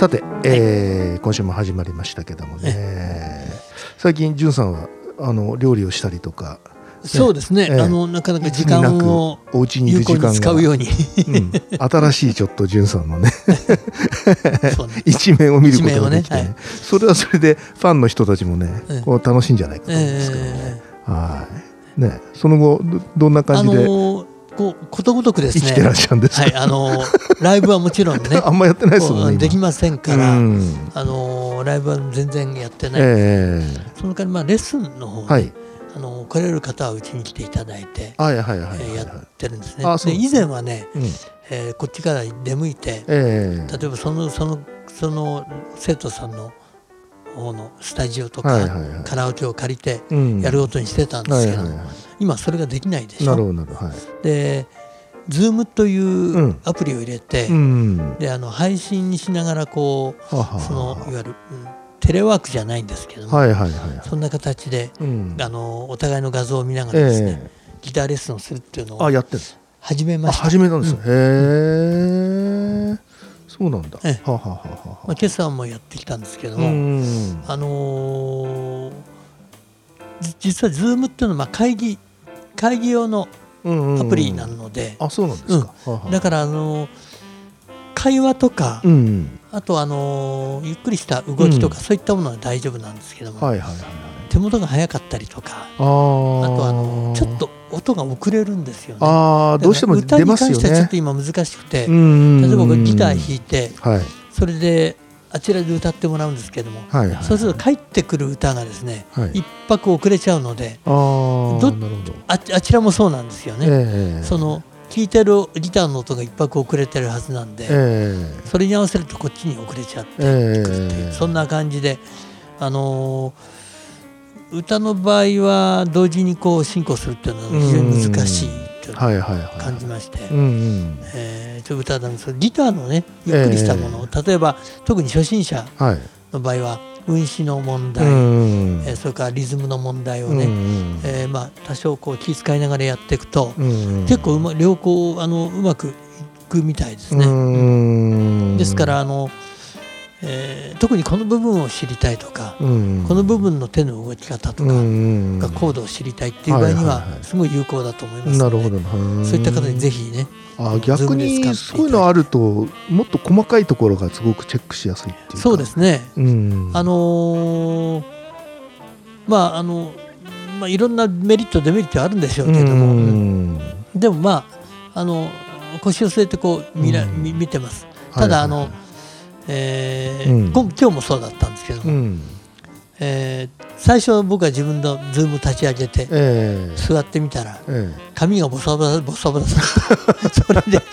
さて、今週も始まりましたけどもね、最近じゅんさんは料理をしたりとか、 そうですね、なかなか時間を有効に使うように、 新しいちょっとじゅんさんのね一面を見ることができてね、それはそれでファンの人たちもね、こう楽しいんじゃないかと思うんですけどね。はいね、その後どんな感じでことごとくですね生きてらっしゃるんですか。 ライブはもちろんねあんまやってないですもんね。 できませんから、ライブは全然やってないんですけど、その代わりレッスンの方に、来れる方はうちに来ていただいてやってるんですね。で以前はね、こっちから出向いて、例えばその生徒さんの方のスタジオとかカラオケを借りてやることにしてたんですけど、今それができないでしょ。で Zoom というアプリを入れて、で配信しながらこういわゆるテレワークじゃないんですけども、そんな形でお互いの画像を見ながらですね、ギターレッスンをするっていうのを始めました。 始めたんですね。へえ、そうなんだ。 今朝もやってきたんですけども、実は Zoom っていうのは会議用のアプリなので、だから会話とか、あとゆっくりした動きとか、そういったものは大丈夫なんですけども、手元が早かったりとか、あとちょっと音が遅れるんですよね。 どうしても出ますよね。 歌に関してはちょっと今難しくて、例えばギター弾いて、それであちらで歌ってもらうんですけども、そうすると帰ってくる歌がですね、一拍遅れちゃうので、あちらもそうなんですよね。その聴いてるギターの音が一拍遅れてるはずなんで、それに合わせるとこっちに遅れちゃってくるっていう、そんな感じで、歌の場合は同時にこう進行するっていうのは非常に難しいというのを感じまして、歌なんですけど、ギターのねゆっくりしたもの、例えば特に初心者の場合は運指の問題、それからリズムの問題をね、多少こう気遣いながらやっていくと、結構両方うまくいくみたいですね。ですから特にこの部分を知りたいとか、この部分の手の動き方とかコードを知りたいっていう場合にはすごい有効だと思いますので、そういった方にぜひね、 逆にそういうのあるともっと細かいところがすごくチェックしやすいっていうか。 そうですね。いろんなメリットデメリットあるんでしょうけども、でも腰を据えてこう見てます。ただ今日もそうだったんですけども、最初僕は自分のズーム立ち上げて座ってみたら髪がボサボサそれで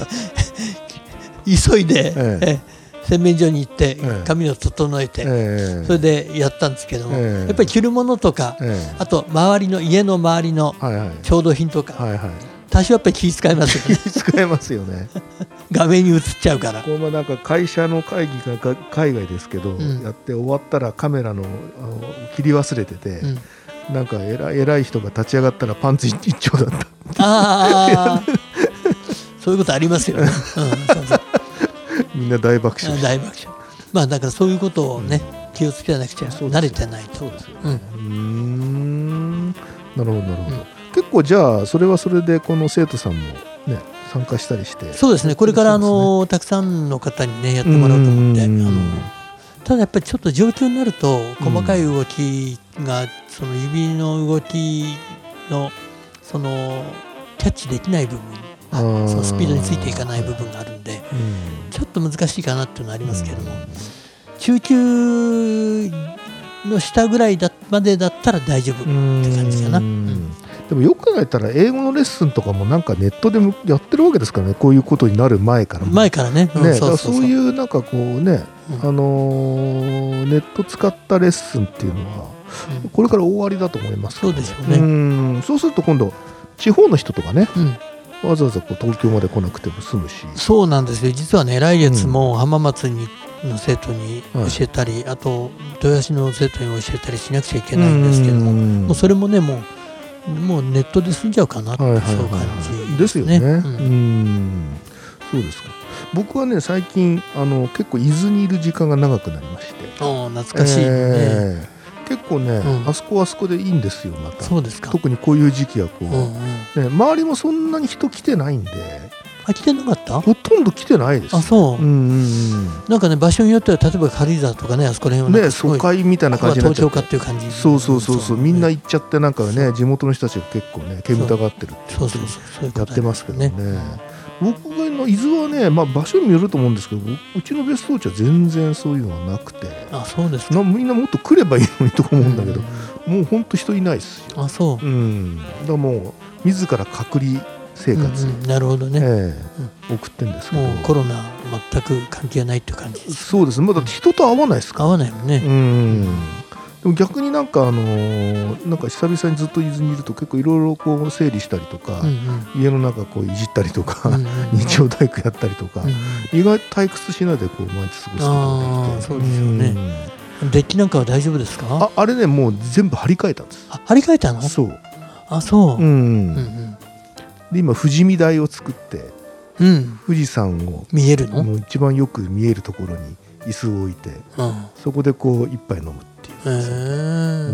急いで洗面所に行って髪を整えて、それでやったんですけども、やっぱり着るものとか、あと家の周りの調度品とか、多少やっぱり気遣いますよね。 気遣いますよね。 画面に映っちゃうから。 なんか会社の会議が海外ですけど、やって終わったらカメラの切り忘れてて、なんか偉い人が立ち上がったらパンツ一丁だった。 そういうことありますよね。 みんな大爆笑。 大爆笑。だからそういうことをね、気をつけなくちゃ慣れてないと。 そうですよね。なるほどなるほど。結構じゃあそれはそれでこの生徒さんもね参加したりして。 そうですね。これからたくさんの方にねやってもらおうと思って、ただやっぱりちょっと状況になると細かい動きがその指の動きのそのキャッチできない部分、そのスピードについていかない部分があるんで、ちょっと難しいかなっていうのはありますけれども、中級の下ぐらいまでだったら大丈夫って感じかな。 でもよく考えたら英語のレッスンとかもなんかネットでもやってるわけですからね、こういうことになる前からね。 そういうなんかこうね、ネット使ったレッスンっていうのはこれから大ありだと思います。 そうでしょうね。 そうすると今度地方の人とかね、わざわざ東京まで来なくても済むし。 そうなんですよ。実はね、来月も浜松の生徒に教えたり、あと豊橋の生徒に教えたりしなくちゃいけないんですけども、もうそれもねもうネットで済んじゃうかなって、そういう感じですよね。そうですか。 僕はね最近結構伊豆にいる時間が長くなりまして、 懐かしいね、 結構ね、あそこはあそこでいいんですよまた。 そうですか。 特にこういう時期はこう、周りもそんなに人来てないんで。 来てなかった？ ほとんど来てないです。 そう。なんかね場所によっては例えば軽井沢とかねあそこら辺はね疎開みたいな感じになっちゃって。 東京かっていう感じ。 そうみんな行っちゃってなんかね地元の人たちが結構ね煙たがってるってやってますけどね。僕がの伊豆はね、場所にもよると思うんですけど、うちの別荘地は全然そういうのはなくて。 そうですか。 みんなもっと来ればいいのにとか思うんだけど、もう本当人いないですよ。 そう。 だからもう自ら隔離生活、 なるほどね、 送ってるんですけど、 もうコロナ全く関係ないっていう感じです。 そうです。だって人と会わないですから。 会わないもんね。 でも逆になんか久々にずっと伊豆にいると結構いろいろこう整理したりとか、家の中こういじったりとか、日曜大工やったりとか、意外と退屈しないでこう毎日過ごすことができて。 そうですよね。デッキなんかは大丈夫ですか？ あれねもう全部張り替えたんです。 張り替えたの？ そう。 そう。 で今富士見台を作って、富士山を見えるの？ もう一番よく見えるところに椅子を置いて、そこでこう一杯飲むっていう、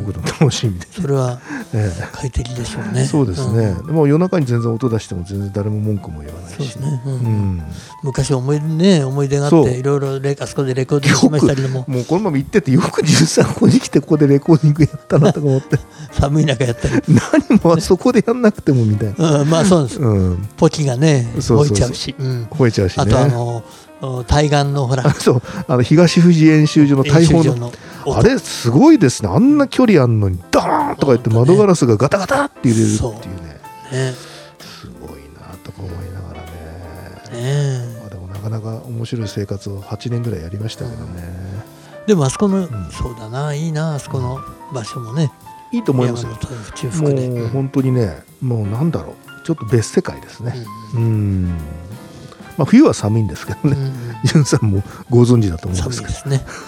僕の楽しみで。 それは快適でしょうね。 そうですね。もう夜中に全然音出しても全然誰も文句も言わないし。 昔思い出があっていろいろあそこでレコーディングしましたけども、 もうこのまま行っててよく13ここに来てここでレコーディングやったなとか思って寒い中やったり何もそこでやんなくてもみたいな。 そうです。ポキがね吠えちゃうし、あと対岸のほら東富士演習所の大砲のあれすごいですね。あんな距離あんのにドーンとか言って窓ガラスがガタガタって揺れるっていうね、すごいなとか思いながらね。でもなかなか面白い生活を8年ぐらいやりましたけどね。 でもあそこのそうだないいな、あそこの場所もねいいと思いますよ。もう本当にね、もうなんだろう、ちょっと別世界ですね。冬は寒いんですけどね、ジュンさんもご存知だと思うんですけど。 寒いですね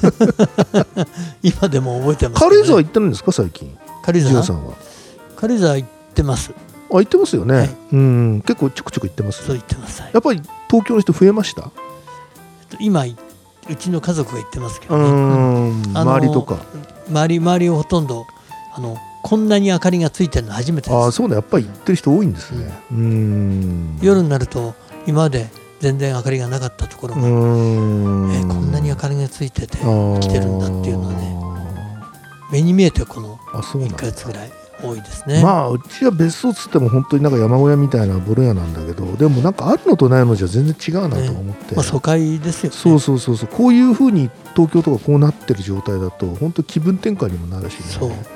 今でも覚えてます。 軽井沢行ってるんですか最近？ 軽井沢さんは軽井沢行ってます。 行ってますよね。結構ちょくちょく行ってます。 そう行ってます。 やっぱり東京の人増えました？ 今うちの家族が行ってますけどね。 周りとか周りをほとんどこんなに明かりがついてるの初めてです。 そうね、やっぱり行ってる人多いんですね。 夜になると今まで全然明かりがなかったところがこんなに明かりがついてて来てるんだっていうのはね、目に見えてこの1ヶ月ぐらい多いですね。 うちは別荘つっても本当になんか山小屋みたいなボロ屋なんだけど、でもなんかあるのとないのじゃ全然違うなと思って、 疎開ですよね。 そうこういうふうに東京とかこうなってる状態だと本当気分転換にもなるしね。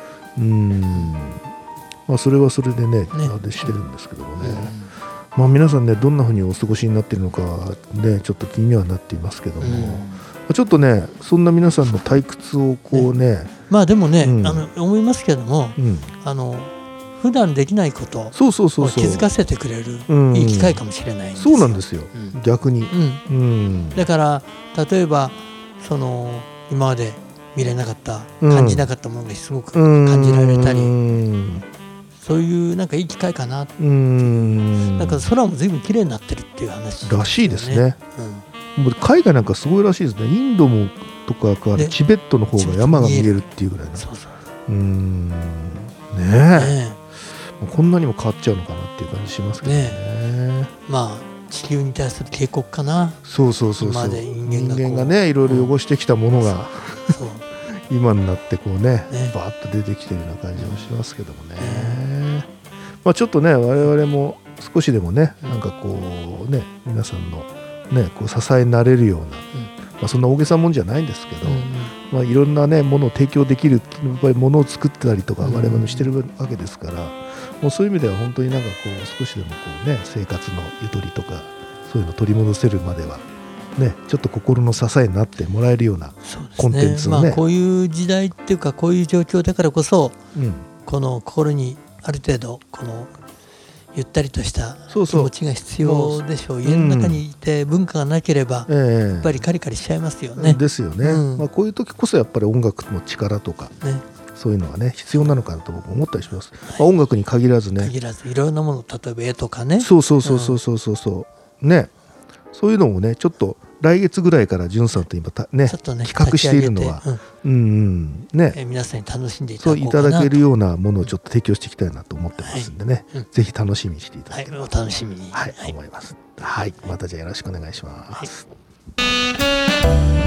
それはそれでねあれしてるんですけどもね。皆さんねどんなふうにお過ごしになっているのかねちょっと気にはなっていますけども、ちょっとねそんな皆さんの退屈をこうね、 でもね思いますけども、普段できないことを気づかせてくれるいい機会かもしれないんですよ。 そうなんですよ、逆に。 だから例えば今まで見れなかった感じなかったものがすごく感じられたり、そういうなんかいい機会かな。なんか空も随分綺麗になってるっていう話らしいですね。海外なんかすごいらしいですね。インドもとかからチベットの方が山が見えるっていうぐらいねえ、こんなにも変わっちゃうのかなっていう感じしますけどね。 地球に対する警告かな。 そう人間がねいろいろ汚してきたものが今になってこうねバーッと出てきてるような感じもしますけどもね。ちょっとね我々も少しでもねなんかこうね皆さんのねこう支えになれるような、そんな大げさもんじゃないんですけど、いろんなねものを提供できるやっぱりものを作ってたりとか我々もしてるわけですから、もうそういう意味では本当になんかこう少しでもこうね生活のゆとりとかそういうのを取り戻せるまではね、ちょっと心の支えになってもらえるようなコンテンツをね。 こういう時代っていうかこういう状況だからこそ、この心にある程度このゆったりとした気持ちが必要でしょう。家の中にいて文化がなければやっぱりカリカリしちゃいますよね。 ですよね。こういう時こそやっぱり音楽の力とか、そういうのがね必要なのかなと僕思ったりします。音楽に限らずね。 いろんなもの、例えば絵とかね。 そうね。 そういうのもねちょっと来月ぐらいから潤さんと今ね企画しているのは、 皆さんに楽しんでいただこうかなと、 そういただけるようなものをちょっと提供していきたいなと思ってますんでね、ぜひ楽しみにしていただければ、 お楽しみに、 思います。はい、またじゃあよろしくお願いします。